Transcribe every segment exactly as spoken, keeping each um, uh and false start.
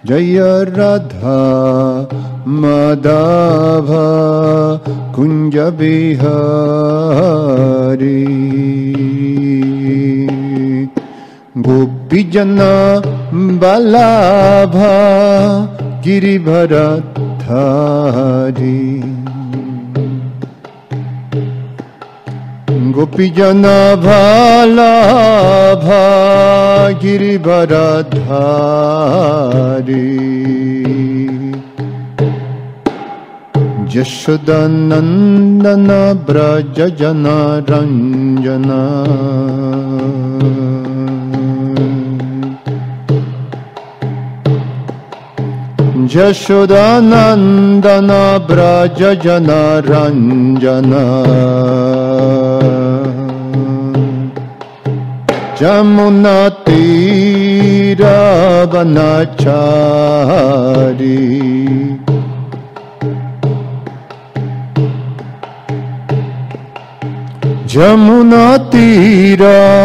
जय राधा माधव कुंज बिहारी गोपीजन बल्लभ गिरिभरधारी गोपीजन बल्लभ गिरिभरधारी यशोदानंदन ब्रज जन रंजन यशोदानंदन ब्रज जन रंजन जमुना तीर वनचारी जमुना तीर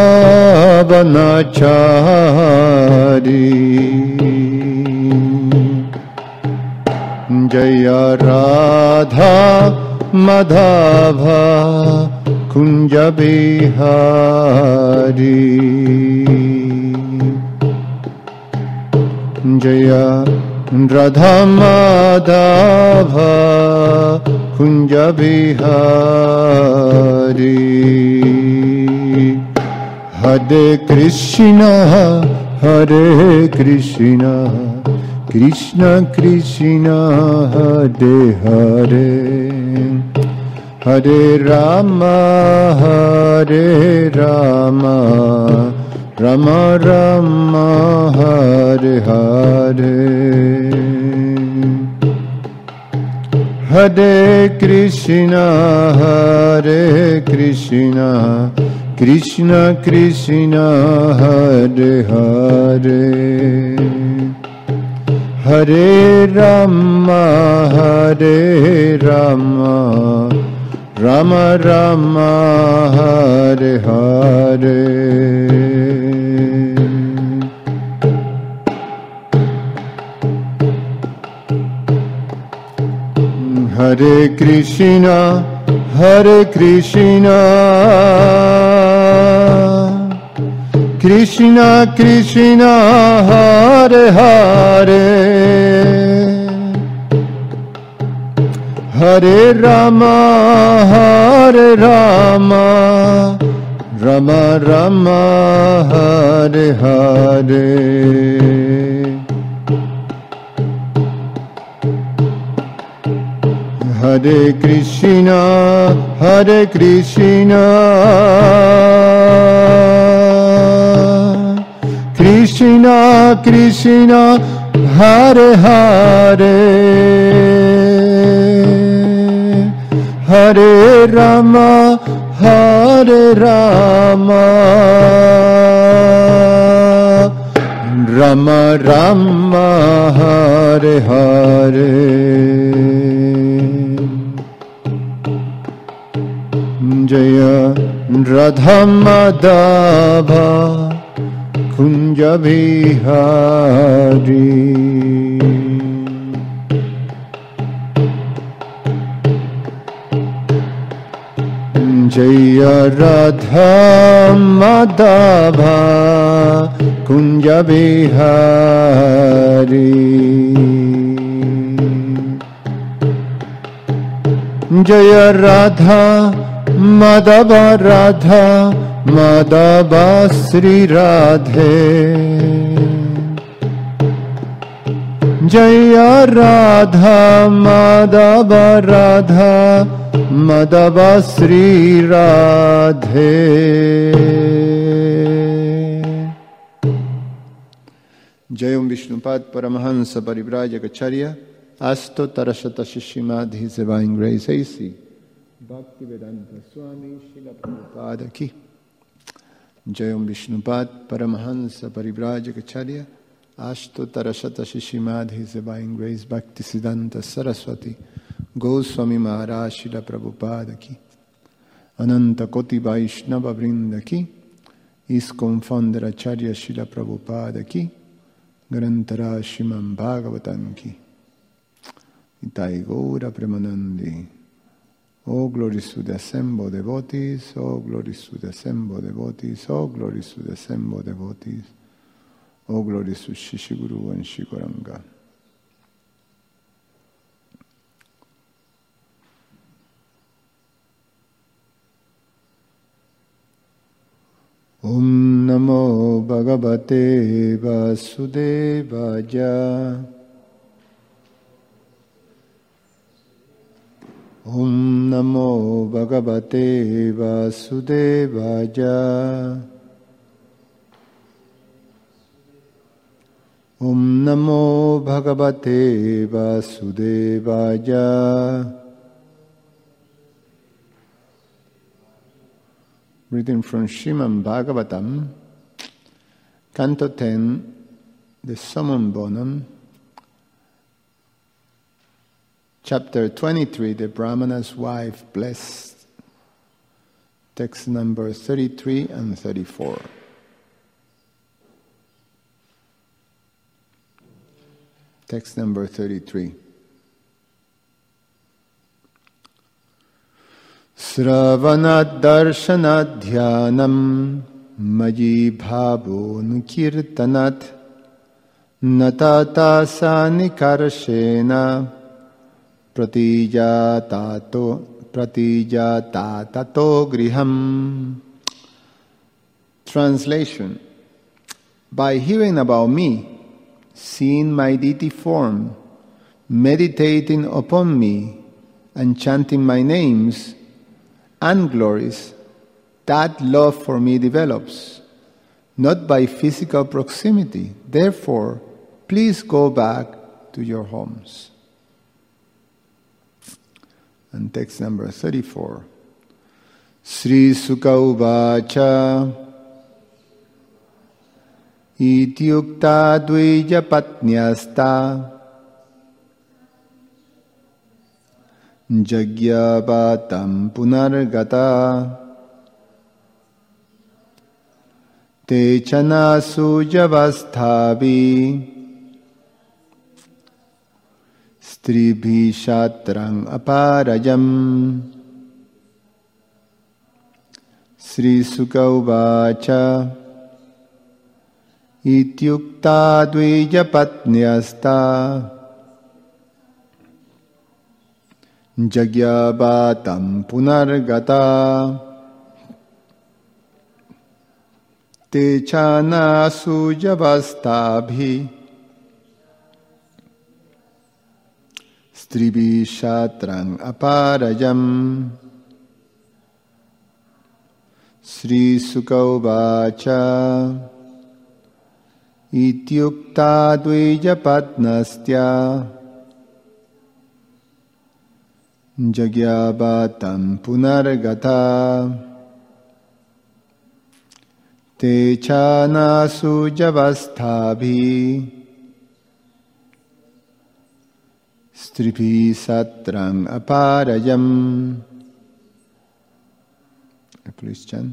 वनचारी जय राधा माधव कुंज बिहारी जय राधा माधव कुंज बिहारी हरे कृष्ण हरे कृष्ण कृष्ण कृष्ण हरे हरे हरे राम हरे राम राम राम हरे हरे हरे कृष्ण हरे कृष्ण कृष्ण कृष्ण हरे हरे हरे राम हरे राम राम राम हरे हरे हरे कृष्ण हरे कृष्ण कृष्ण कृष्ण हरे हरे हरे राम हरे राम राम राम हरे हरे हरे कृष्ण हरे कृष्ण कृष्ण कृष्ण हरे हरे हरे राम हरे राम राम राम हरे हरे जय राधा माधव कुंज बिहारी जय राधा माधव कुंज बिहारी जय राधा माधव राधा माधव श्री राधे जय राधा माधव राधा माधव श्री राधे जय ओम विष्णुपाद परमहंस परिव्राजकाचार्य अष्टोत्तर शत शिष्यमाधि सेवाइन ग्रेसैसी भक्ति वेदांत स्वामी श्रील प्रभुपाद की जय ओम विष्णुपाद परमहंस परिव्राजकाचार्य अष्टोत्तर शत शिष्यमाधि सेवाइन ग्रेस भक्ति सिद्धांत सरस्वती गोस्वामी महाराज श्रील प्रभुपाद की अनंत कोटि वैष्णव वृंद की इस्कॉन फाउंडर आचार्य श्रील प्रभुपाद की Grantara Shrimad Bhagavatam ki. Nitai Gaura Premanandi. Oh, glories to the assembled devotees. Oh, glories to the assembled devotees. Oh, glories to the assembled devotees. Oh, glories to Shishiguru and Shikoranga. Om Namo Bhagavate Vasudevaya. Om Namo Bhagavate Vasudevaya. Om Namo Bhagavate Vasudevaya. Reading from Srimad Bhagavatam, Canto ten, the Summum Bonum, Chapter twenty-three, the Brahmana's wife blessed, text number thirty-three and thirty-four. Text number thirty-three. Sravanat darshanat dhyanam maji bhavo nukirtanat natata sanikarshena pratijatato pratijatatato griham. Translation. By hearing about me, seeing my deity form, meditating upon me, and chanting my names and glories, that love for me develops, not by physical proximity. Therefore, please go back to your homes. And text number thirty-four. Sri Sukha Uvacha Ityukta Dvija Patnyasta Jagyavatam Punargata Te Chana Sujavasthavi Stribhi Shatrang Aparajam. Sri Sukha Uvacha Ityukta Dvija Patnyasta Jagyavatam Punargata Te Chana Sujavastabhi Stribhi Shatrang Aparajam. Sri Sukha Uvacha Ityukta Dvija Patnastya Jagyavatam Punargata Te Chana Sujavasthabhi Stribhi Satrang Aparajam. Please chant.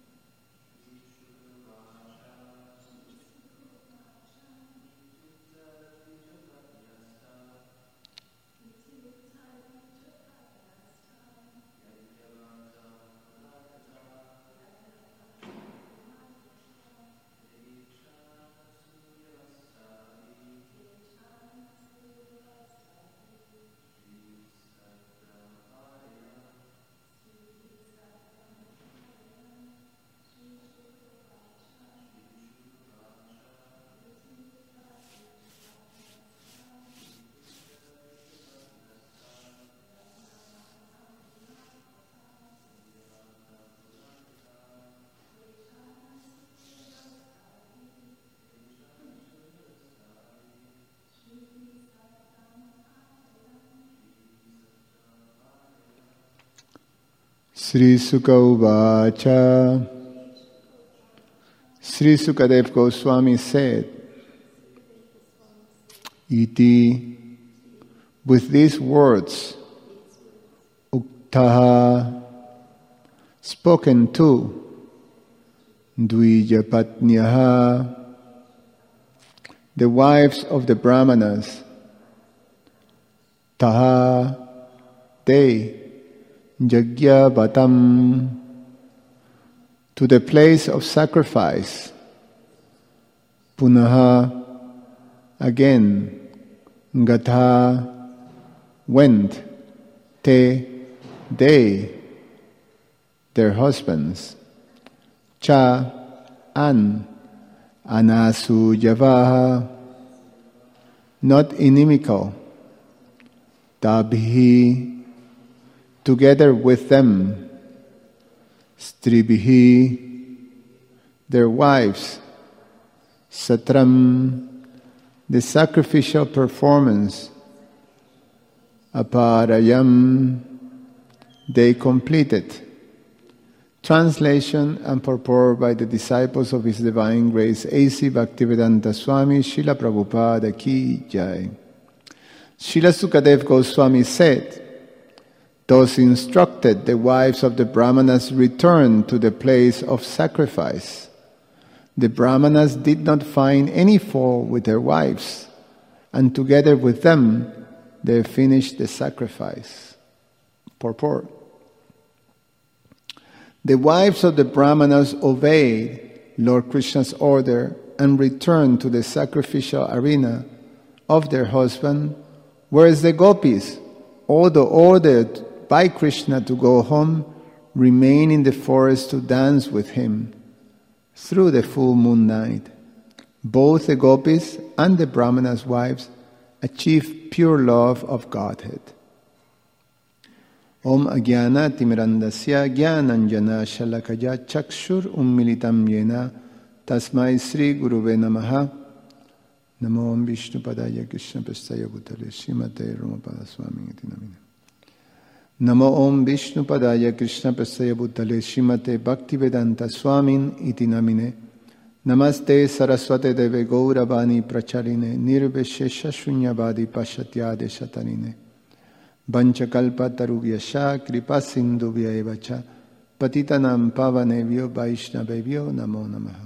Sri Sukha Uvacha. Sri Sukadeva Goswami said, Iti, with these words, Uktaha, spoken to, Dvijapatnyaha, the wives of the Brahmanas, taha te yajna batam, to the place of sacrifice, punaha, again, gatha, went, te, they, their husbands, cha, an, anasu javaha, not inimical, tabhi, together with them, stribihi, their wives, satram, the sacrificial performance, aparayam, they completed. Translation and purport by the disciples of His Divine Grace, A C Bhaktivedanta Swami Srila Prabhupada Ki Jai. Srila Sukadev Goswami said, those instructed the wives of the Brahmanas returned to the place of sacrifice. The Brahmanas did not find any fault with their wives, and together with them, they finished the sacrifice. Purport. The wives of the Brahmanas obeyed Lord Krishna's order and returned to the sacrificial arena of their husband, whereas the gopis, although ordered by Krishna to go home, remained in the forest to dance with him through the full moon night. Both the gopis and the Brahmanas' wives achieved pure love of Godhead. Om Agyana Timirandasya Gyananjana Shalakaya Chakshur Ummilitam Yena Tasmai Sri Guruve Namaha. Namo Om Vishnu Padaya Krishna Prastaya Bhutale Srimate Ramapada Swami Iti Namine. Namo Om Vishnu Padaya Krishna Prastaya Bhutale Srimate Bhaktivedanta Swamin Iti Namine. Namaste Saraswate Deve Gauravani Pracharine Nirveshesha Shunyavadi Pashatyade Shatarine. Vanchakalpa Taruvyasha Kripa Sindhuvya Evacha Patitanam Pavanevyo Vaishnavevyo Namo Namaha.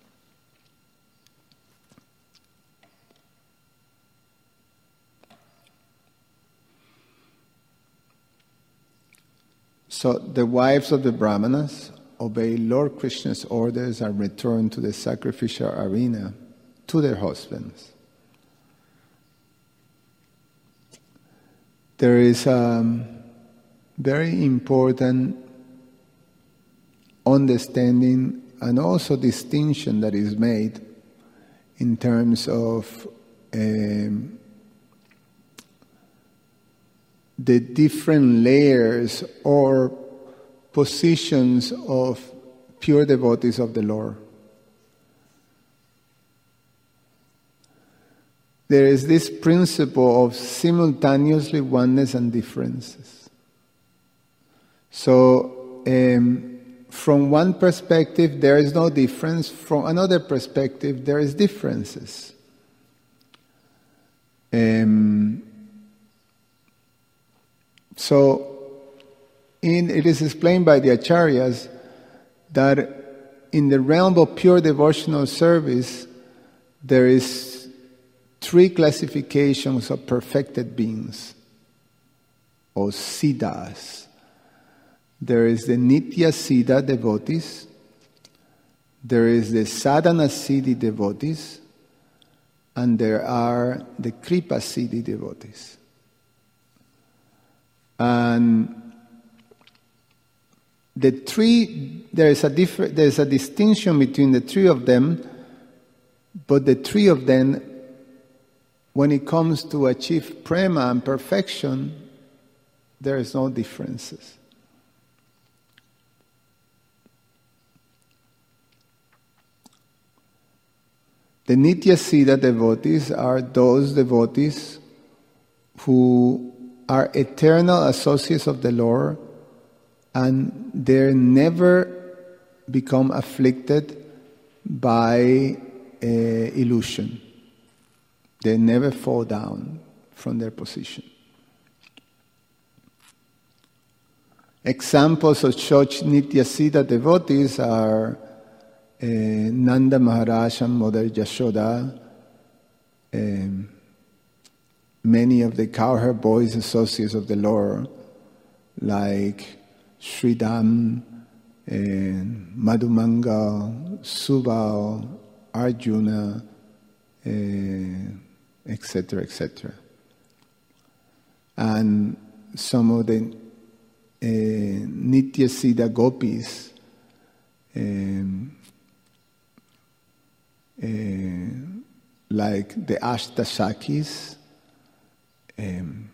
So the wives of the Brahmanas obey Lord Krishna's orders and return to the sacrificial arena to their husbands. There is a very important understanding and also distinction that is made in terms of um, the different layers or positions of pure devotees of the Lord. There is this principle of simultaneously oneness and differences. So, um, from one perspective, there is no difference. From another perspective, there is differences. Um, so, in, it is explained by the Acharyas that in the realm of pure devotional service, there is three classifications of perfected beings, or siddhas. There is the Nitya Siddha devotees, there is the Sadhana Siddhi devotees, and there are the Kripa Siddhi devotees. And the three, there is a differ, there is a distinction between the three of them, but the three of them, when it comes to achieve prema and perfection, there is no differences. The Nitya Siddha devotees are those devotees who are eternal associates of the Lord, and they never become afflicted by uh, illusion. They never fall down from their position. Examples of such Nitya Siddha devotees are uh, Nanda Maharaj and Mother Yashoda, um, many of the cowherd boys associates of the Lord, like Sridham, and Madhumangal, Subal, Arjuna, et cetera, et cetera. And some of the uh, Nitya Siddha gopis, um, uh, like the Ashtasakis, um,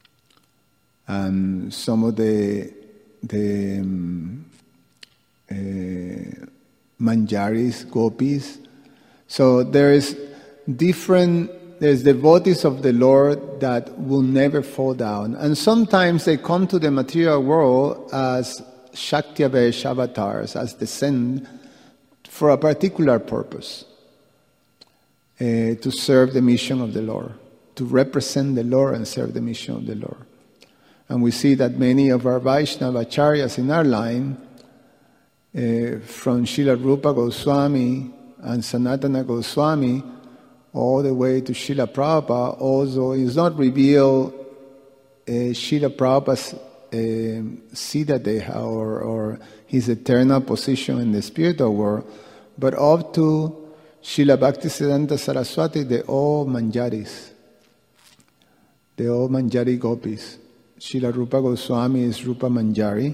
and some of the the um, uh, Manjaris, gopis. So there is different. There's devotees of the Lord that will never fall down. And sometimes they come to the material world as Shakti-avesh avatars, as descend for a particular purpose, uh, to serve the mission of the Lord, to represent the Lord and serve the mission of the Lord. And we see that many of our Vaishnava acharyas in our line, uh, from Srila Rupa Goswami and Sanatana Goswami, all the way to Srila Prabhupada, also is not revealed uh, Srila Prabhupada's uh, Siddha Deha or, or his eternal position in the spiritual world, but up to Srila Bhaktisiddhanta Saraswati, the all Manjaris, the all Manjari gopis. Srila Rupa Goswami is Rupa Manjari,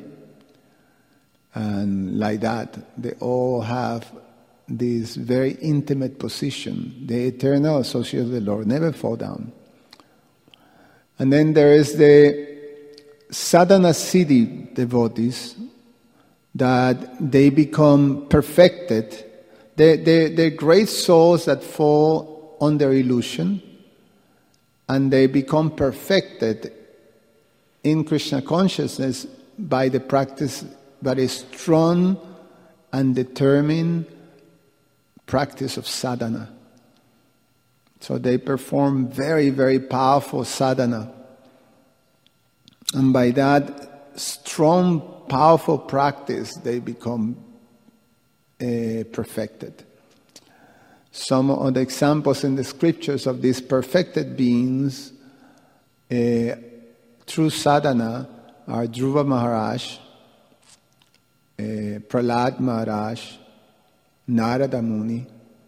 and like that, they all have this very intimate position, the eternal associate of the Lord, never fall down. And then there is the sadhana siddhi devotees, that they become perfected. They, they, they're great souls that fall under illusion, and they become perfected in Krishna consciousness by the practice, by a strong and determined practice of sadhana. So they perform very, very powerful sadhana. And by that strong, powerful practice, they become uh, perfected. Some of the examples in the scriptures of these perfected beings uh, through sadhana are Dhruva Maharaj, uh, Prahlad Maharaj, Narada Muni,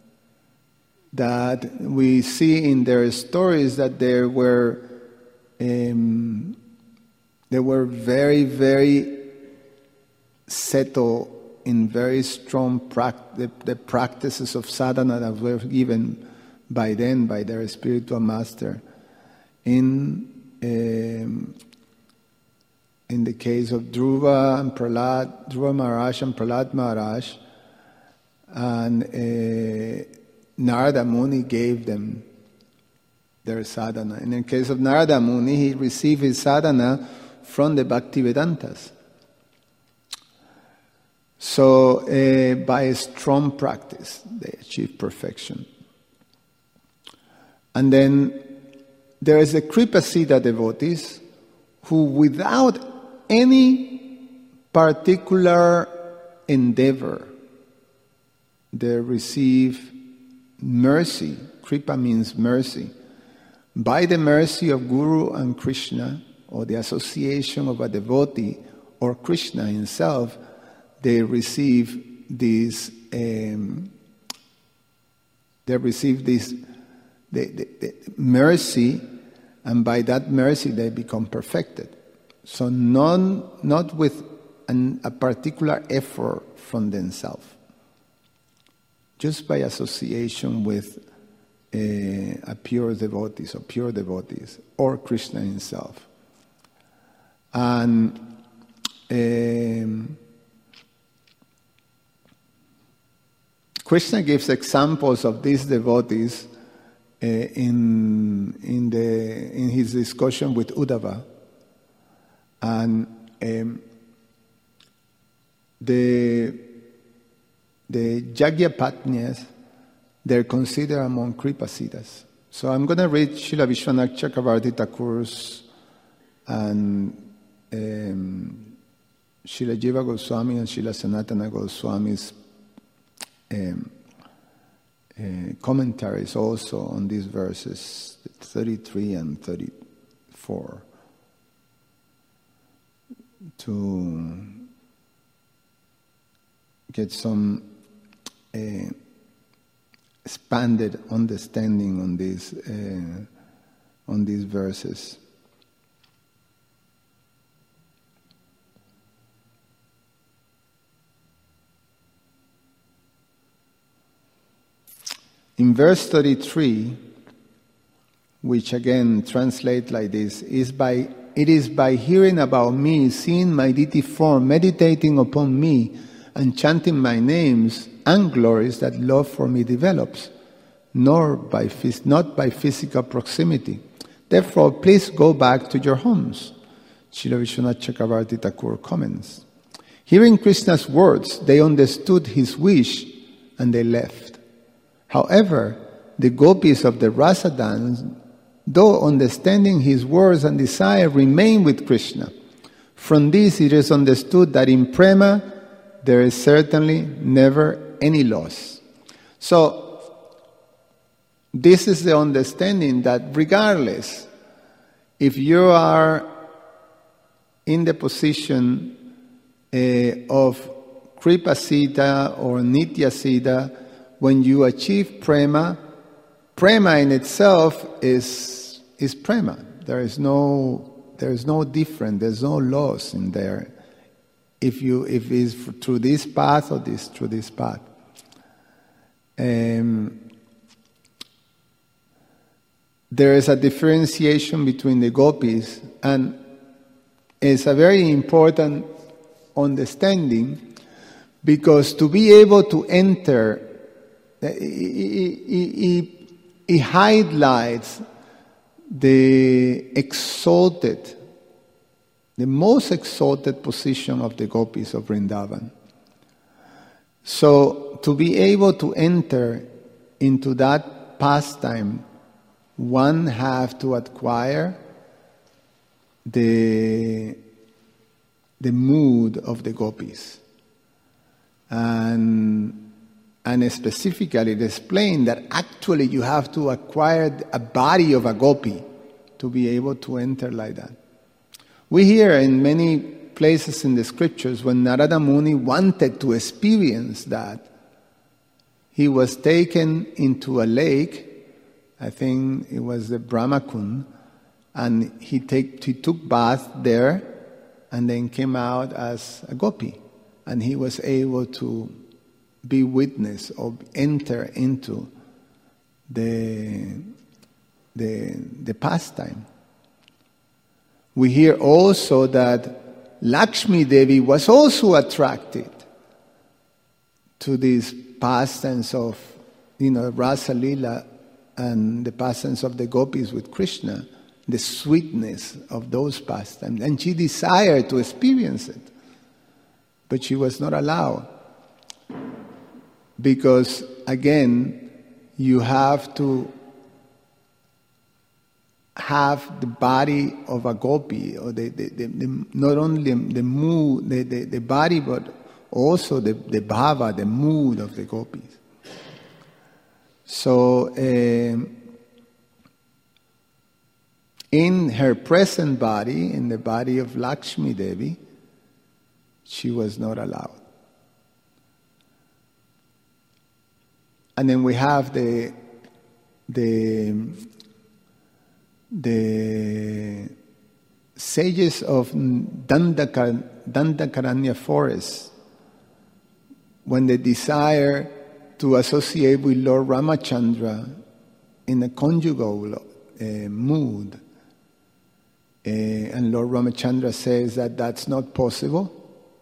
that we see in their stories that they were um, they were very, very settled in very strong pract- the, the practices of sadhana that were given by them, by their spiritual master. In um, in the case of Dhruva and Prahlad, Dhruva Maharaj and Prahlad Maharaj, and uh, Narada Muni gave them their sadhana. In the case of Narada Muni, he received his sadhana from the Bhaktivedantas. So, uh, by a strong practice, they achieve perfection. And then there is the Kripa Siddha devotees who, without any particular endeavor, they receive mercy. Kripa means mercy. By the mercy of Guru and Krishna, or the association of a devotee, or Krishna himself, they receive this. Um, they receive this the, the, the mercy, and by that mercy they become perfected. So, none, not with an, a particular effort from themselves. Just by association with uh, a pure devotees or pure devotees or Krishna himself. And um, Krishna gives examples of these devotees uh, in in the in his discussion with Uddhava. And um, the The Yagyapatnyas, they're considered among Kripasiddhas. So I'm going to read Srila Vishwanath Chakravarti Thakur's and um, Srila Jiva Goswami and Srila Sanatana Goswami's um, uh, commentaries also on these verses, thirty-three and thirty-four, to get some uh, expanded understanding on these uh, on these verses. In verse thirty-three, which again translate like this, is by it is by hearing about me, seeing my deity form, meditating upon me, and chanting my names and glories that love for me develops, nor by phys- not by physical proximity. Therefore, please go back to your homes. Srila Vishwanath Chakravarti Thakur comments. Hearing Krishna's words, they understood his wish and they left. However, the gopis of the rasa dance, though understanding his words and desire, remain with Krishna. From this it is understood that in prema there is certainly never any loss. So, this is the understanding that regardless if you are in the position uh, of Kripa Siddha or Nitya Siddha, when you achieve prema, prema in itself is is prema. There is no there is no different. There's no loss in there. If you if it's through this path or this through this path. Um, there is a differentiation between the gopis, and it's a very important understanding, because to be able to enter, it, it highlights the exalted, the most exalted position of the gopis of Vrindavan. So to be able to enter into that pastime, one have to acquire the the mood of the gopis, and and specifically it explained that actually you have to acquire a body of a gopi to be able to enter like that. We hear in many places in the scriptures when Narada Muni wanted to experience that, he was taken into a lake, I think it was the Brahmakund, and he, take, he took bath there and then came out as a gopi. And he was able to be witness or enter into the, the, the pastime. We hear also that Lakshmi Devi was also attracted to these pastimes of, you know, Rasa Lila and the pastimes of the gopis with Krishna, the sweetness of those pastimes. And she desired to experience it, but she was not allowed. Because, again, you have to have the body of a gopi, or the, the, the, the not only the mood, the, the, the body, but also the, the bhava, the mood of the gopis. So, uh, in her present body, in the body of Lakshmi Devi, she was not allowed. And then we have the the the sages of Dandakar, Dandakaranya forest, when they desire to associate with Lord Ramachandra in a conjugal uh, mood, uh, and Lord Ramachandra says that that's not possible.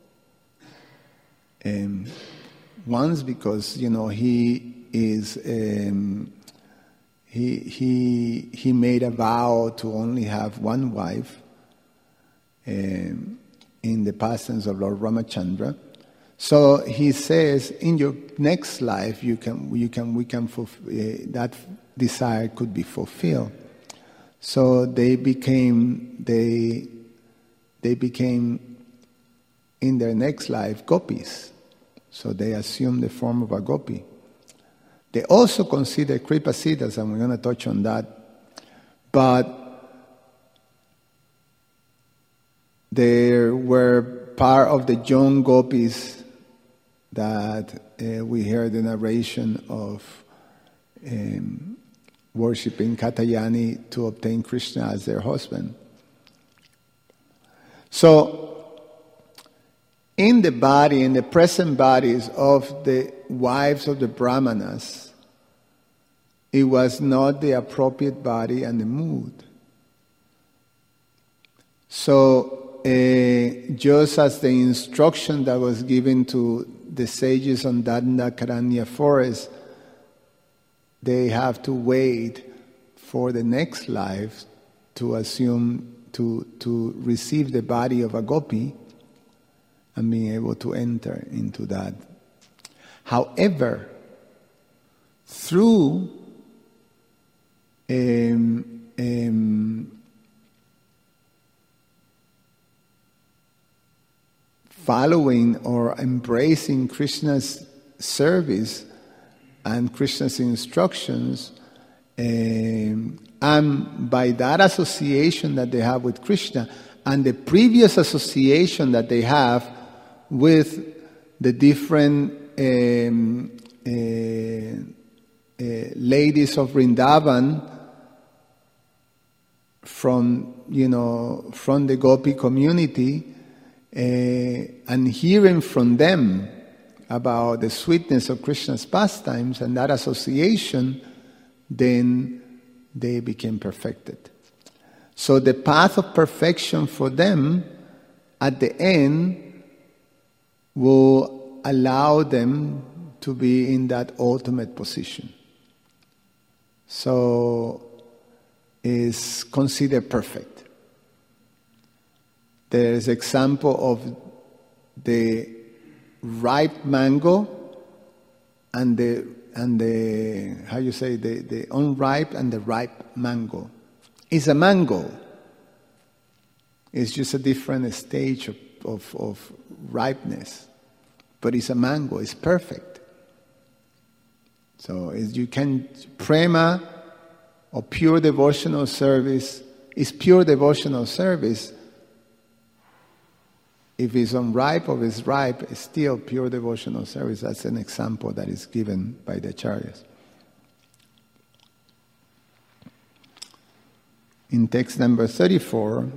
Um, once because, you know, he is um, he he he made a vow to only have one wife um, in the pastimes of Lord Ramachandra. So he says, in your next life, you can you can we can fulfill, uh, that desire could be fulfilled. So they became they they became in their next life gopis. So they assumed the form of a gopi. They also consider Kripa Siddhas, and we're going to touch on that. But they were part of the young gopis that uh, we heard the narration of um, worshipping Katyayani to obtain Krishna as their husband. So, in the body, in the present bodies of the wives of the Brahmanas, it was not the appropriate body and the mood. So, uh, just as the instruction that was given to the sages on Dandakaranya forest, they have to wait for the next life to assume, to, to receive the body of a gopi and being able to enter into that. However, through um, um, following or embracing Krishna's service and Krishna's instructions, um, and by that association that they have with Krishna and the previous association that they have with the different um, uh, uh, ladies of Vrindavan from, you know, from the Gopi community, uh, and hearing from them about the sweetness of Krishna's pastimes and that association, then they became perfected. So the path of perfection for them at the end will allow them to be in that ultimate position. So is considered perfect. There is example of the ripe mango and the and the how you say the, the unripe and the ripe mango. It's a mango. It's just a different stage of, of, of ripeness. But it's a mango, it's perfect. So is you can prema or pure devotional service is pure devotional service. If it's unripe or it's ripe, it's still pure devotional service. That's an example that is given by the Acharyas. In text number thirty-four,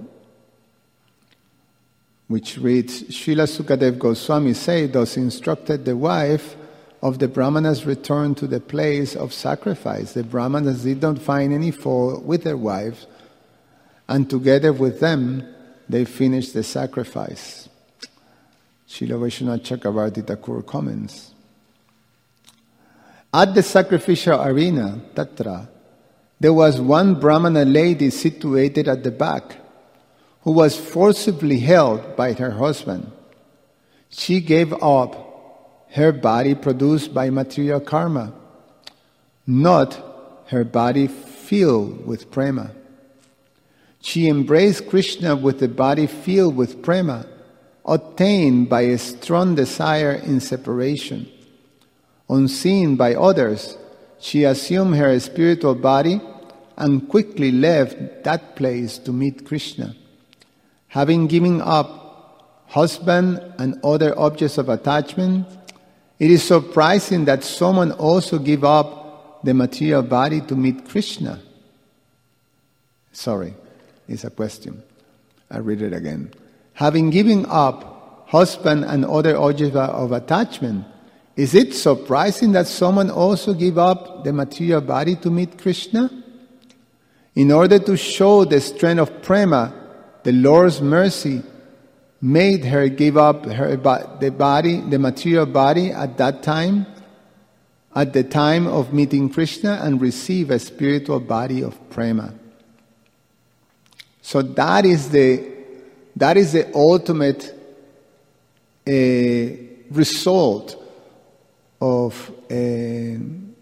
which reads, Srila Sukadev Goswami say, thus instructed the wife of the Brahmanas returned to the place of sacrifice. The Brahmanas did not find any fault with their wives, and together with them, they finished the sacrifice. Srila Vaishnava Chakravarti Thakur comments, at the sacrificial arena, Tatra, there was one Brahmana lady situated at the back, who was forcibly held by her husband. She gave up her body produced by material karma, not her body filled with prema. She embraced Krishna with the body filled with prema, obtained by a strong desire in separation. Unseen by others, she assumed her spiritual body and quickly left that place to meet Krishna. Having given up husband and other objects of attachment, it is surprising that someone also give up the material body to meet Krishna. Sorry, it's a question. I'll read it again. Having given up husband and other objects of attachment, is it surprising that someone also give up the material body to meet Krishna? In order to show the strength of prema, the Lord's mercy made her give up her the body, the material body at that time, at the time of meeting Krishna, and receive a spiritual body of prema. So that is the that is the ultimate uh, result of uh,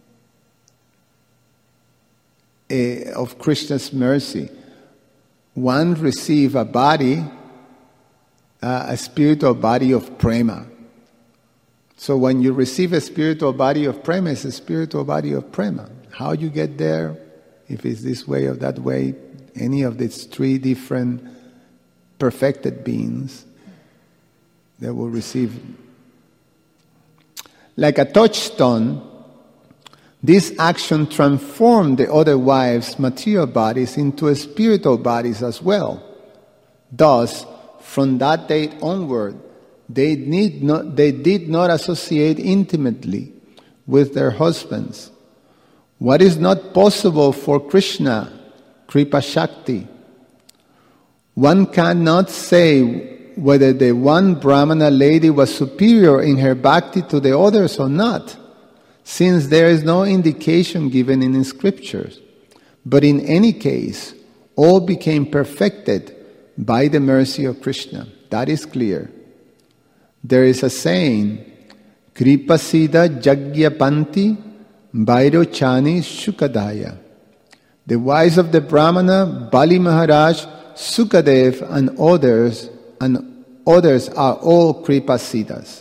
uh, of Krishna's mercy. One receive a body, uh, a spiritual body of prema. So when you receive a spiritual body of prema, it's a spiritual body of prema. How you get there, if it's this way or that way, any of these three different perfected beings, they will receive. Like a touchstone, this action transformed the other wives' material bodies into spiritual bodies as well. Thus, from that date onward, they, need not, they did not associate intimately with their husbands. What is not possible for Krishna, Kripa Shakti? One cannot say whether the one Brahmana lady was superior in her bhakti to the others or not, since there is no indication given in the scriptures. But in any case, all became perfected by the mercy of Krishna. That is clear. There is a saying, Kripasida Jagyapanti Bhairochani Shukadaya. The wives of the Brahmana, Bali Maharaj, Sukadev and others, and others are all Kripasidas.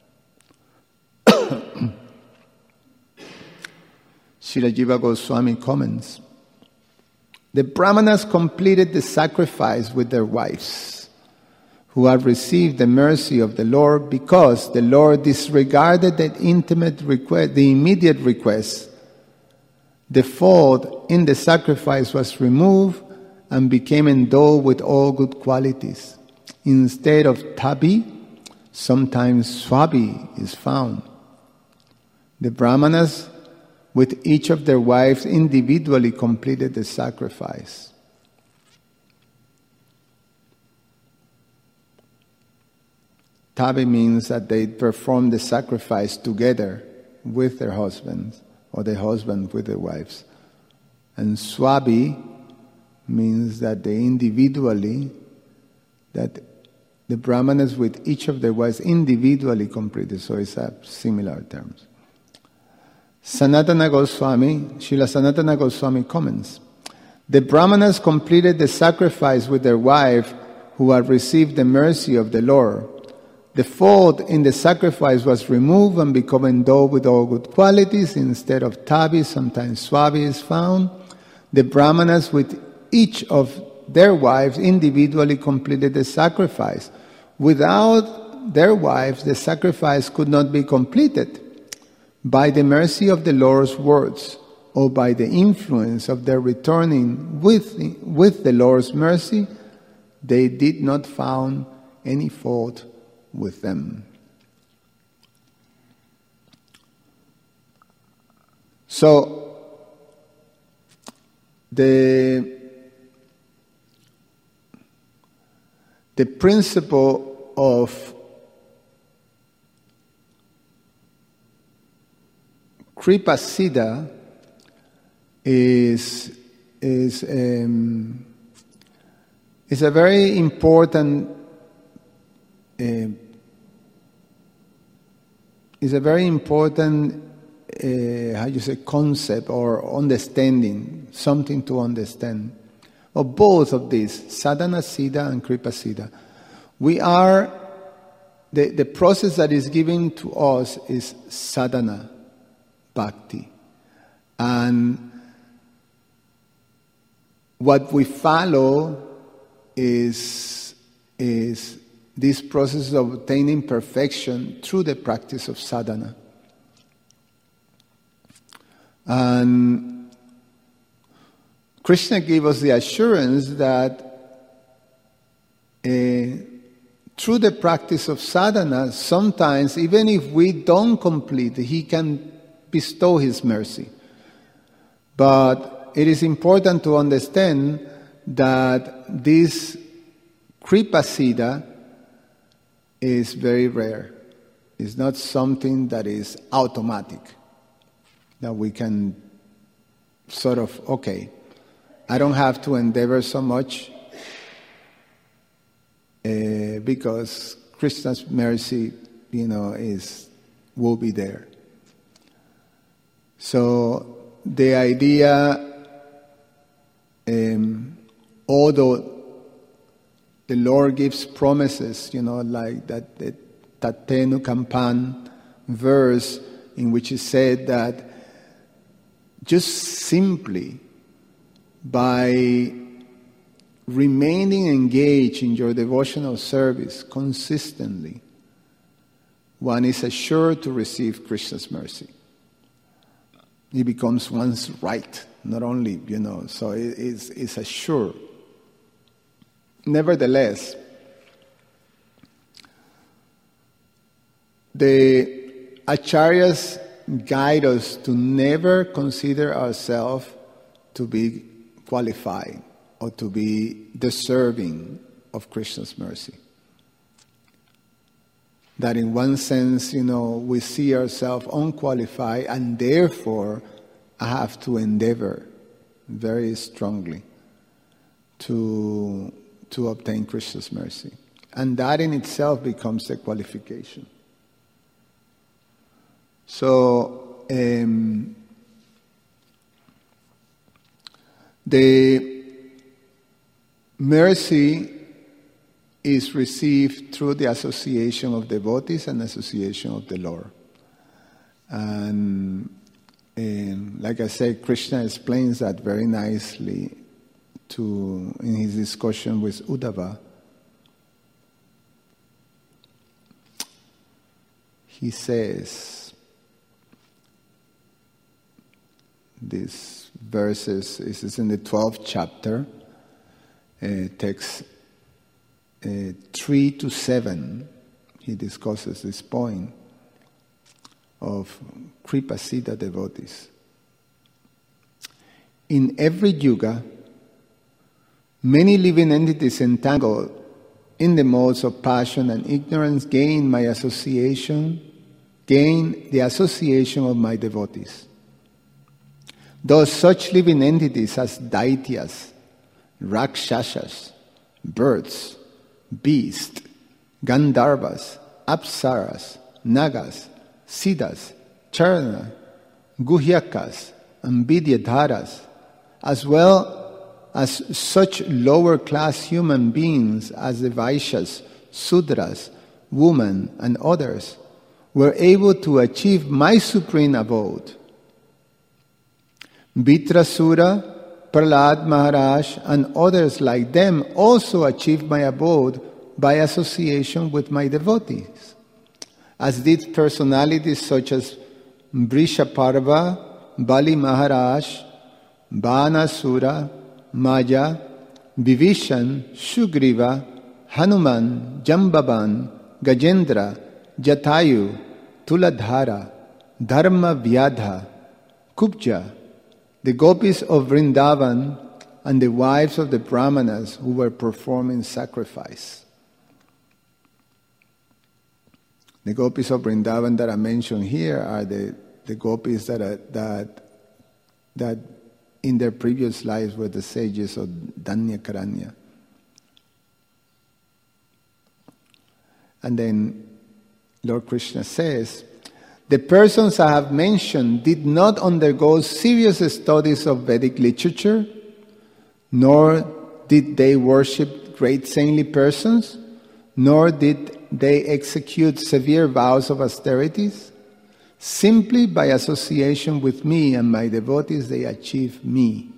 Srila Jiva Goswami comments, the Brahmanas completed the sacrifice with their wives, who have received the mercy of the Lord because the Lord disregarded the intimate request, the immediate request. The fault in the sacrifice was removed and became endowed with all good qualities. Instead of tabi, sometimes swabi is found. The Brahmanas, with each of their wives, individually completed the sacrifice. Tabi means that they performed the sacrifice together with their husbands, or the husband with their wives. And swabi means that they individually, that the Brahmanas with each of their wives individually completed, so it's a similar terms. Sanatana Goswami, Srila Sanatana Goswami comments, the Brahmanas completed the sacrifice with their wife who had received the mercy of the Lord. The fault in the sacrifice was removed and become endowed with all good qualities. Instead of tabi, sometimes swabi is found. The Brahmanas with each of their wives individually completed the sacrifice. Without their wives, the sacrifice could not be completed. By the mercy of the Lord's words, or by the influence of their returning with, with the Lord's mercy, they did not find any fault with them. So, the, the principle of Kripa Siddha is is um, is a very important uh, is a very important uh, how you say concept or understanding, something to understand of both of these, sadhana siddha and kripa siddha. We are the the process that is given to us is sadhana bhakti. And what we follow is, is this process of obtaining perfection through the practice of sadhana. And Krishna gave us the assurance that uh, through the practice of sadhana, sometimes even if we don't complete, He can bestow His mercy. But it is important to understand that this Kripa Siddha is very rare. It's not something that is automatic, that we can sort of, okay, I don't have to endeavor so much uh, because Krishna's mercy, you know, is will be there. So the idea, um, although the Lord gives promises, you know, like that, that tatenu kampan verse in which it said that just simply by remaining engaged in your devotional service consistently, one is assured to receive Krishna's mercy. It becomes one's right, not only, you know, so it is it's assured. Nevertheless, the acharyas guide us to never consider ourselves to be qualified or to be deserving of Krishna's mercy. That in one sense, you know, we see ourselves unqualified and therefore have to endeavor very strongly to, to obtain Krishna's mercy. And that in itself becomes a qualification. So, um, the mercy is received through the association of devotees and association of the Lord. And, and like I said, Krishna explains that very nicely to in his discussion with Uddhava. He says, these verses, this is in the twelfth chapter, uh, text uh, three to seven, he discusses this point of Kripa-siddha devotees. In every yuga, many living entities entangled in the modes of passion and ignorance gain my association, gain the association of my devotees. Those such living entities as Daityas, Rakshasas, birds, beasts, Gandharvas, Apsaras, Nagas, Siddhas, Charana, Guhyakas, and Vidyadharas, as well as such lower class human beings as the Vaishyas, Sudras, women, and others, were able to achieve my supreme abode. Vitrasura, Prahlad Maharaj, and others like them also achieved my abode by association with my devotees, as did personalities such as Vrishaparva, Bali Maharaj, Banasura, Maya, Vibhishan, Sugriva, Hanuman, Jambavan, Gajendra, Jatayu, Tuladhara, Dharma Vyadha, Kubja, the gopis of Vrindavan, and the wives of the brahmanas who were performing sacrifice. The gopis of Vrindavan that I mentioned here are the, the gopis that, are, that, that in their previous lives were the sages of Danyakaranya. And then Lord Krishna says, the persons I have mentioned did not undergo serious studies of Vedic literature, nor did they worship great saintly persons, nor did they execute severe vows of austerities. Simply by association with me and my devotees, they achieve me.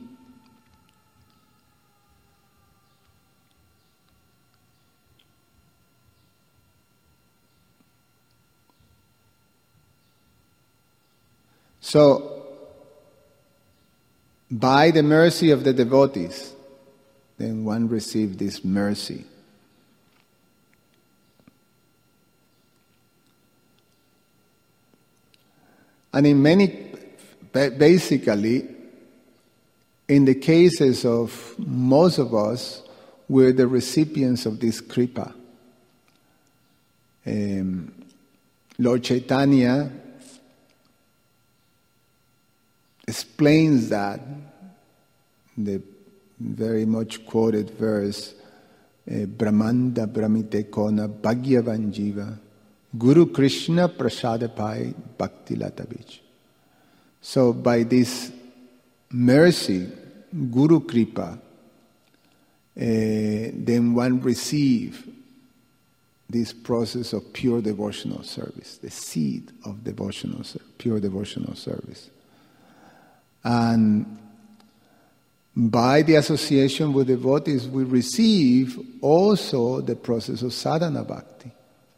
So, by the mercy of the devotees, then one receives this mercy. And in many, basically, in the cases of most of us, we're the recipients of this kripa. Um, Lord Chaitanya explains that, the very much quoted verse, Brahmanda Brahmite Kona Bhagyavan Jiva Guru Krishna Prasadapai Bhakti Latabich. So by this mercy, Guru Kripa, uh, then one receive this process of pure devotional service, the seed of devotional, pure devotional service. And by the association with devotees, we receive also the process of sadhana bhakti.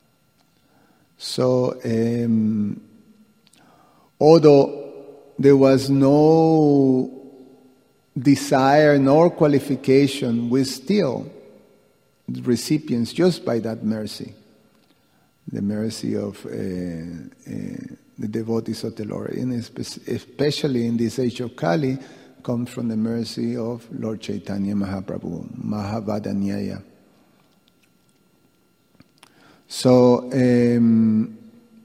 So, um, although there was no desire nor qualification, we still recipients just by that mercy, the mercy of uh, uh, the devotees of the Lord, and especially in this age of Kali, comes from the mercy of Lord Chaitanya Mahaprabhu, Mahavadanyaya. So, um,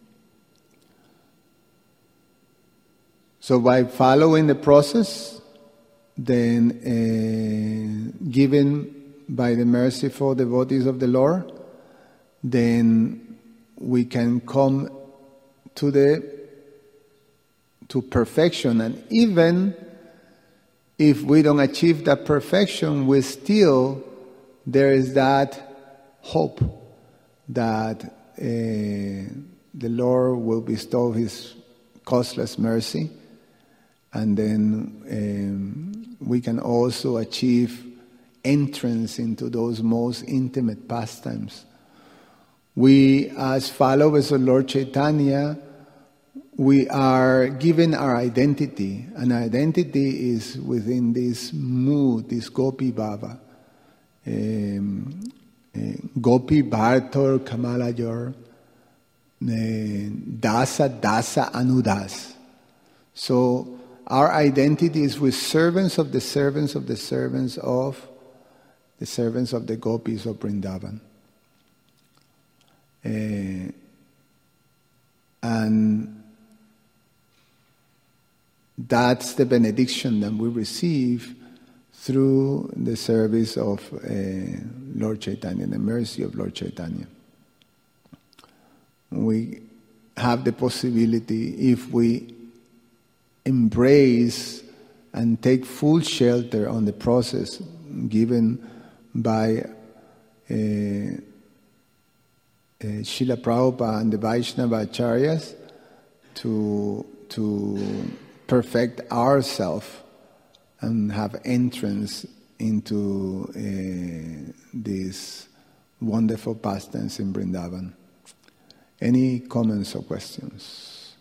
so by following the process, then uh, given by the merciful devotees of the Lord, then we can come to the to perfection. And even if we don't achieve that perfection, we still, there is that hope that uh, the Lord will bestow His causeless mercy, and then um, we can also achieve entrance into those most intimate pastimes. We, as followers of Lord Chaitanya, we are given our identity, and our identity is within this mood, this Gopi Bhava. Um, uh, Gopi Bhartor Kamalayor, uh, Dasa Dasa Anudas. So our identity is with servants of the servants of the servants of the servants of the Gopis of Vrindavan. Uh, and that's the benediction that we receive through the service of uh, Lord Chaitanya, the mercy of Lord Chaitanya. We have the possibility, if we embrace and take full shelter on the process given by uh, uh, Srila Prabhupada and the Vaishnava Acharyas, to to perfect ourselves and have entrance into uh, these wonderful pastimes in Vrindavan. Any comments or questions?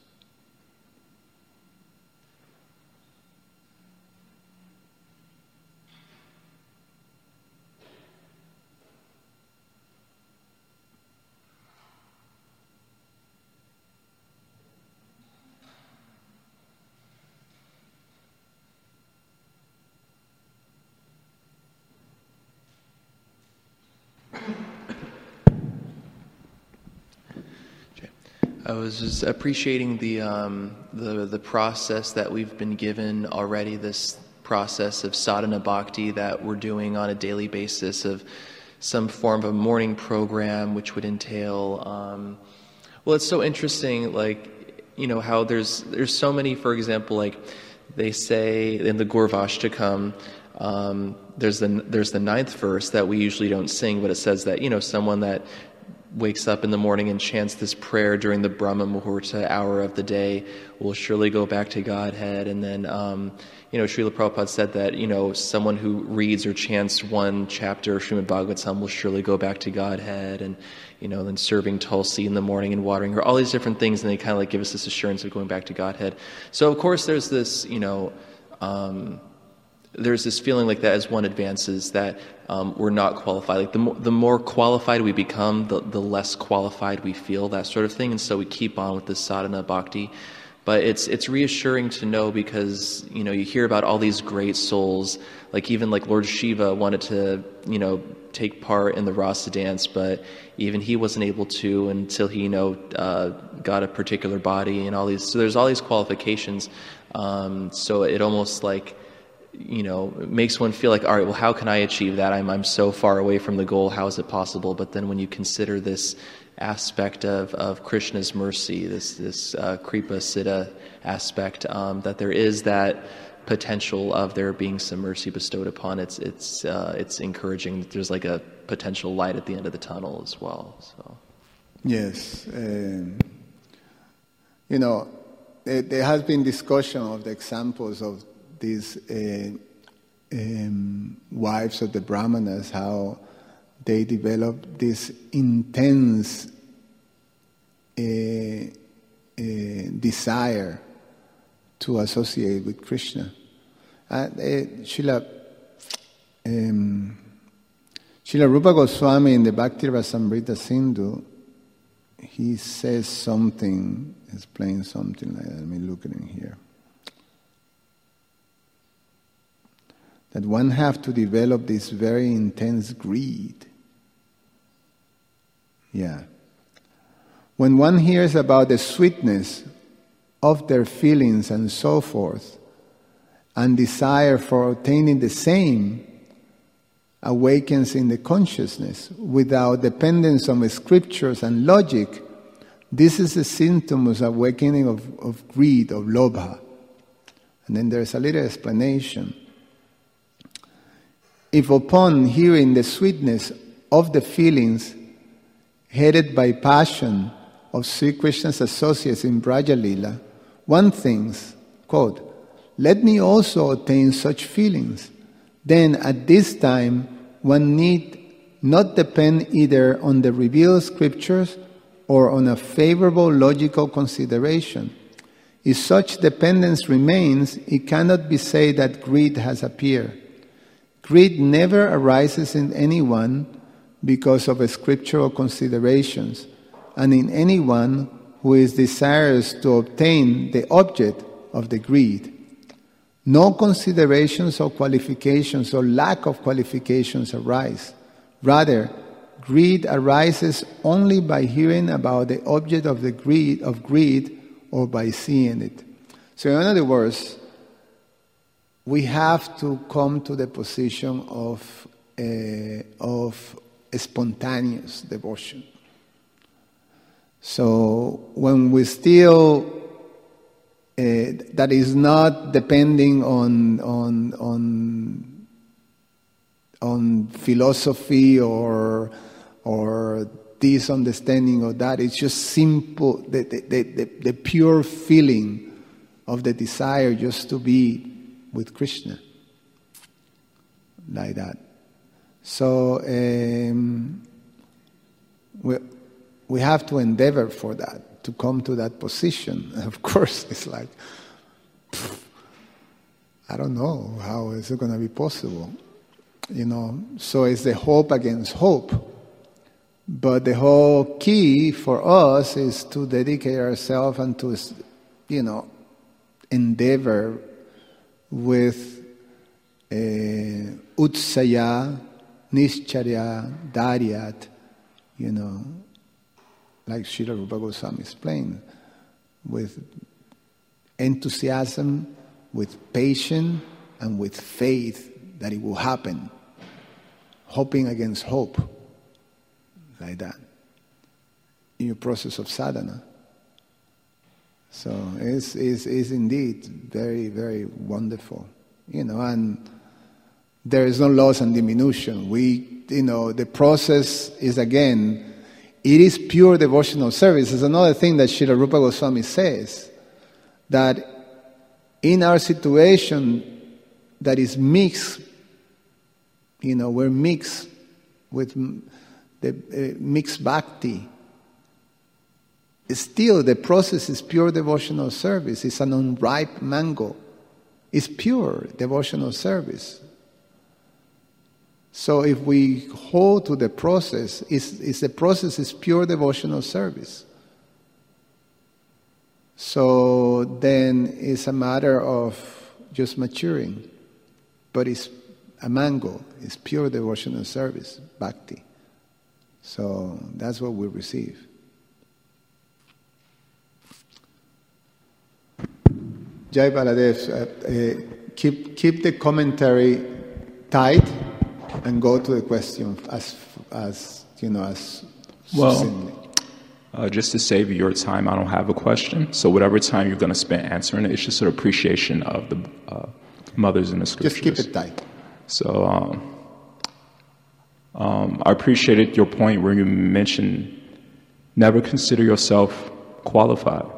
I was just appreciating the um, the the process that we've been given already. This process of sadhana bhakti that we're doing on a daily basis, of some form of a morning program, which would entail. Um, well, it's so interesting, like you know how there's there's so many. For example, like they say in the Gurvashtakam, um, there's the there's the ninth verse that we usually don't sing, but it says that you know someone that wakes up in the morning and chants this prayer during the Brahma Muhurta hour of the day will surely go back to Godhead. And then, um, you know, Srila Prabhupada said that, you know, someone who reads or chants one chapter of Srimad Bhagavatam will surely go back to Godhead. And, you know, then serving Tulsi in the morning and watering her, all these different things, and they kind of like give us this assurance of going back to Godhead. So, of course, there's this, you know, um, there's this feeling like that as one advances that um, we're not qualified. Like the more, the more qualified we become, the, the less qualified we feel, that sort of thing. And so we keep on with this sadhana bhakti. But it's it's reassuring to know, because you know you hear about all these great souls, like even like Lord Shiva wanted to you know take part in the rasa dance, but even he wasn't able to until he you know uh, got a particular body and all these. So there's all these qualifications. Um, so it almost like. you know, it makes one feel like, all right, well, how can I achieve that? I'm I'm so far away from the goal. How is it possible? But then when you consider this aspect of, of Krishna's mercy, this this uh, Kripa Siddha aspect, um, that there is that potential of there being some mercy bestowed upon, it's it's uh, it's encouraging that there's like a potential light at the end of the tunnel as well. So, yes, um, you know, there, there has been discussion of the examples of these uh, um, wives of the Brahmanas, how they developed this intense uh, uh, desire to associate with Krishna. Uh, uh, Srila, um, Srila Rupa Goswami in the Bhakti Rasamrita Sindhu, he says something, explains something like that. Let me look at it here. That one have to develop this very intense greed. Yeah. When one hears about the sweetness of their feelings and so forth, and desire for obtaining the same awakens in the consciousness without dependence on the scriptures and logic, this is a symptom of awakening of, of greed, of lobha. And then there's a little explanation. If upon hearing the sweetness of the feelings headed by passion of Sri Krishna's associates in Braja Lila, one thinks, quote, let me also attain such feelings. Then at this time, one need not depend either on the revealed scriptures or on a favorable logical consideration. If such dependence remains, it cannot be said that greed has appeared. Greed never arises in anyone because of scriptural considerations, and in anyone who is desirous to obtain the object of the greed. No considerations or qualifications or lack of qualifications arise. Rather, greed arises only by hearing about the object of the greed of greed or by seeing it. So in other words, we have to come to the position of uh, of spontaneous devotion. So when we still uh, that is not depending on on on on philosophy or or this understanding or that, it's just simple the the, the, the, the pure feeling of the desire just to be with Krishna, like that. So um, we we have to endeavor for that, to come to that position. And of course, it's like, pff, I don't know how is it going to be possible, you know. So it's the hope against hope. But the whole key for us is to dedicate ourselves and to, you know, endeavor with uh, utsaya, nischarya, daryat, you know, like Srila Rupa Goswami explained, with enthusiasm, with patience, and with faith that it will happen, hoping against hope, like that, in your process of sadhana. So it's, it's, it's indeed very, very wonderful, you know, and there is no loss and diminution. We, you know, the process is, again, it is pure devotional service. It's another thing that Srila Rupa Goswami says, that in our situation that is mixed, you know, we're mixed with the uh, mixed bhakti, still the process is pure devotional service. It's an unripe mango. It's pure devotional service. So if we hold to the process, it's, it's the process is pure devotional service. So then it's a matter of just maturing. But it's a mango. It's pure devotional service, bhakti. So that's what we receive. Jai Baladev, uh, uh, keep keep the commentary tight and go to the question as as you know as well. Succinctly. Uh, just to save your time, I don't have a question. So whatever time you're going to spend answering it, it's just an appreciation of the uh, mothers in the scriptures. Just keep it tight. So um, um, I appreciated your point where you mentioned never consider yourself qualified.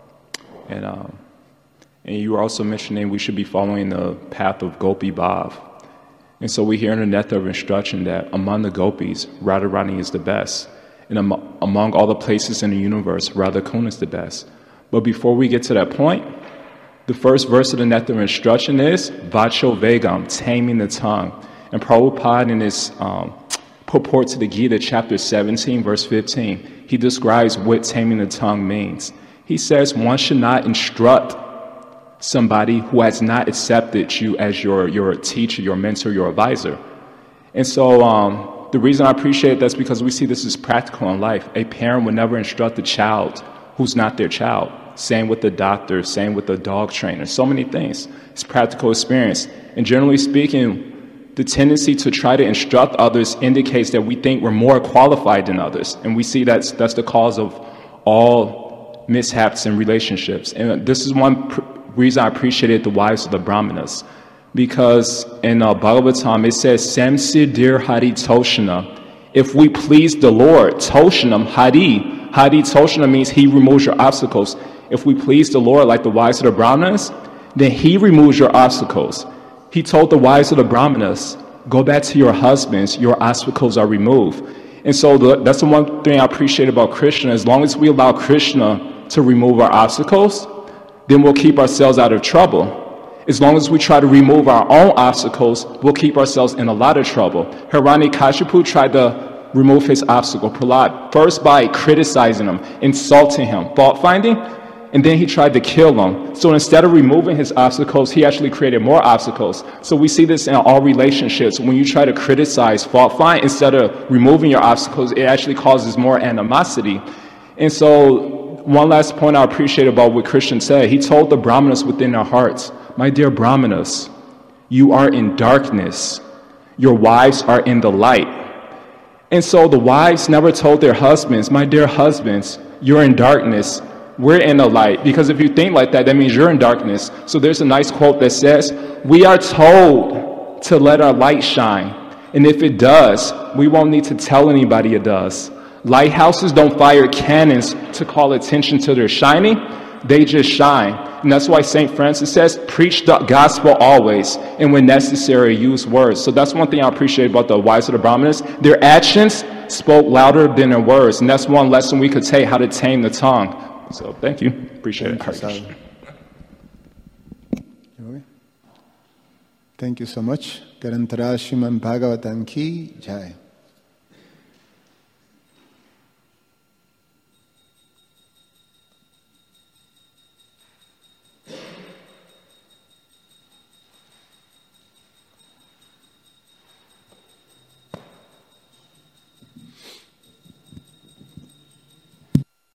And um, and you were also mentioning we should be following the path of Gopi Bhav. And so we hear in the Nectar of Instruction that among the gopis, Radharani is the best. And am- among all the places in the universe, Radhakund is the best. But before we get to that point, the first verse of the Nectar of Instruction is Vacho Vegam, taming the tongue. And Prabhupada in his um, purport to the Gita, chapter seventeen, verse fifteen, he describes what taming the tongue means. He says one should not instruct somebody who has not accepted you as your, your teacher, your mentor, your advisor. And so um, the reason I appreciate that's because we see this is practical in life. A parent would never instruct a child who's not their child. Same with the doctor, same with the dog trainer, so many things. It's practical experience. And generally speaking, the tendency to try to instruct others indicates that we think we're more qualified than others. And we see that's, that's the cause of all mishaps in relationships. And this is one pr- reason I appreciated the wives of the Brahmanas. Because in uh, Bhagavatam, it says, Samsir dir Hari Toshana. If we please the Lord, Toshanam Hari. Hari Toshana means he removes your obstacles. If we please the Lord like the wives of the Brahmanas, then he removes your obstacles. He told the wives of the Brahmanas, go back to your husbands, your obstacles are removed. And so the, that's the one thing I appreciate about Krishna. As long as we allow Krishna to remove our obstacles, then we'll keep ourselves out of trouble. As long as we try to remove our own obstacles, we'll keep ourselves in a lot of trouble. Hiranyakashipu tried to remove his obstacle, Prahlad, first by criticizing him, insulting him, fault-finding, and then he tried to kill him. So instead of removing his obstacles, he actually created more obstacles. So we see this in all relationships. When you try to criticize, fault-find, instead of removing your obstacles, it actually causes more animosity. And so one last point I appreciate about what Krishna said. He told the Brahmanas within their hearts, my dear Brahmanas, you are in darkness. Your wives are in the light. And so the wives never told their husbands, my dear husbands, you're in darkness. We're in the light. Because if you think like that, that means you're in darkness. So there's a nice quote that says, we are told to let our light shine. And if it does, we won't need to tell anybody it does. Lighthouses don't fire cannons to call attention to their shining. They just shine. And that's why Saint Francis says, preach the gospel always. And when necessary, use words. So that's one thing I appreciate about the wives of the Brahmanas. Their actions spoke louder than their words. And that's one lesson we could take, how to tame the tongue. So thank you. Appreciate thank it. You, thank you so much. Garantara Sriman Bhagavatam ki jai.